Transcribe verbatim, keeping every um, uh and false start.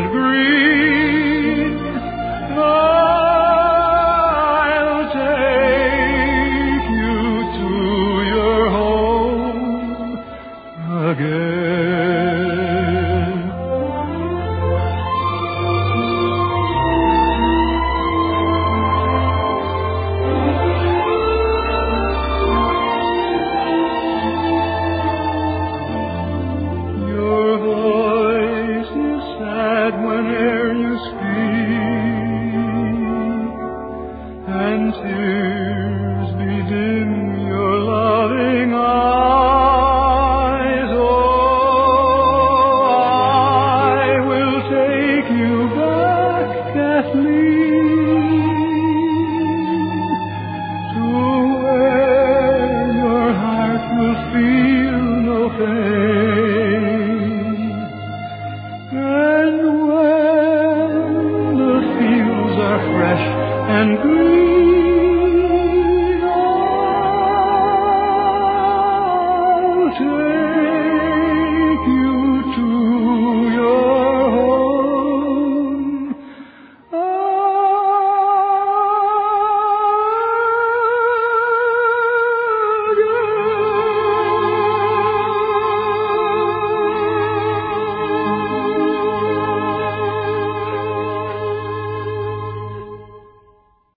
green. I'll take you to your home again. Your voice is sad whene'er you speak, and tears bedim your loving eyes. Oh, I will take you back, Kathleen, to where your heart will feel no pain. And when the fields are fresh and green,